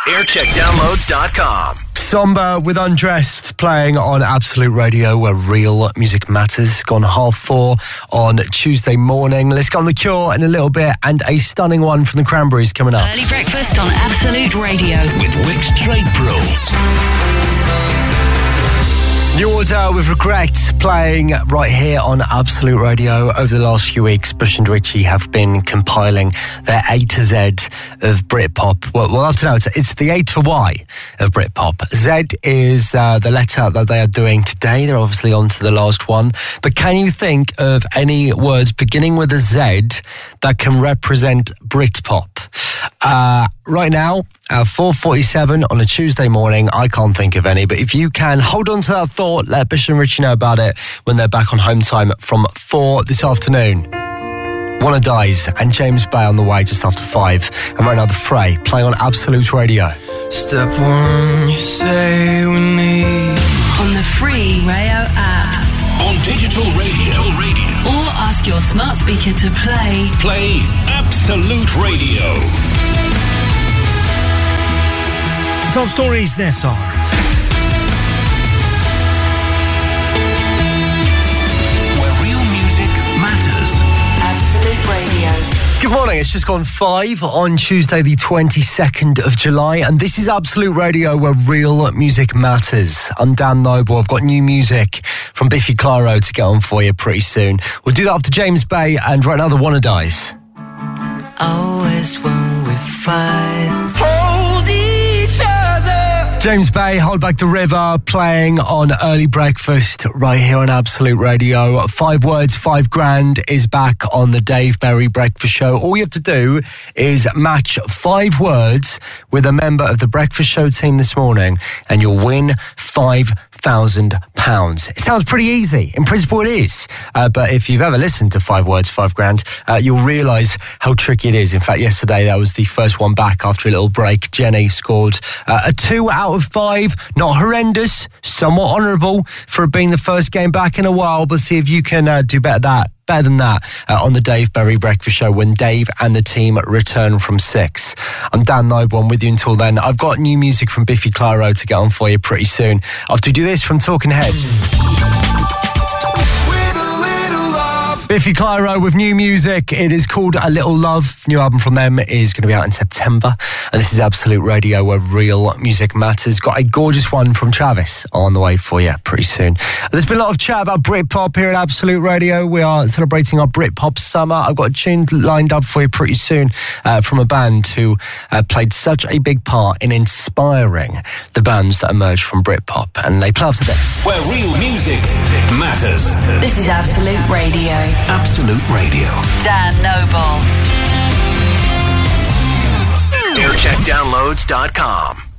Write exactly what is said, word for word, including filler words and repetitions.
aircheck downloads dot com. Somber with Undressed playing on Absolute Radio, where real music matters. Gone half four on Tuesday morning. Let's go on The Cure in a little bit, and a stunning one from the Cranberries coming up. Early breakfast on Absolute Radio with Wix Trade Pro. New Order with Regret playing right here on Absolute Radio. Over the last few weeks, Bush and Richie have been compiling their A to Z of Britpop. Well, we'll have to know. It's, it's the A to Y of Britpop. Z is uh, the letter that they are doing today. They're obviously on to the last one. But can you think of any words beginning with a Z that can represent Britpop? Uh, right now, uh, four forty-seven on a Tuesday morning, I can't think of any, but if you can, hold on to that thought, let Bish and Richie know about it when they're back on home time from four this afternoon. Wanna Dies and James Bay on the way just after five, and right now The Fray playing on Absolute Radio. Step one, you say we need on the free Rayo app, on digital radio, radio, or ask your smart speaker to play play Absolute Radio. Top stories this hour. Where real music matters. Absolute Radio. Good morning, it's just gone five on Tuesday the twenty-second of July, and this is Absolute Radio, where real music matters. I'm Dan Noble. I've got new music from Biffy Clyro to get on for you pretty soon. We'll do that after James Bay, and right now the Wanna Dies. Always when we fight, hold each other. James Bay, Hold Back the River, playing on Early Breakfast right here on Absolute Radio. Five Words, Five Grand is back on the Dave Berry Breakfast Show. All you have to do is match five words with a member of the Breakfast Show team this morning, and you'll win five thousand pounds. It sounds pretty easy. In principle, it is. Uh, but if you've ever listened to Five Words, Five Grand, uh, you'll realise how tricky it is. In fact, yesterday, that was the first one back after a little break. Jenny scored uh, a two out of five. Not horrendous, somewhat honourable for it being the first game back in a while, but see if you can uh, do better that. Better than that uh, on the Dave Berry Breakfast Show when Dave and the team return from six. I'm Dan Noble. I'm with you until then. I've got new music from Biffy Clyro to get on for you pretty soon. After we do this from Talking Heads. Biffy Clyro with new music. It is called A Little Love. New album from them is going to be out in September. And this is Absolute Radio, where real music matters. Got a gorgeous one from Travis on the way for you pretty soon. There's been a lot of chat about Britpop here at Absolute Radio. We are celebrating our Britpop summer. I've got a tune lined up for you pretty soon uh, from a band who uh, played such a big part in inspiring the bands that emerged from Britpop. And they play after this. Where real music matters. This is Absolute Radio. Absolute Radio. Dan Noble. aircheck downloads dot com.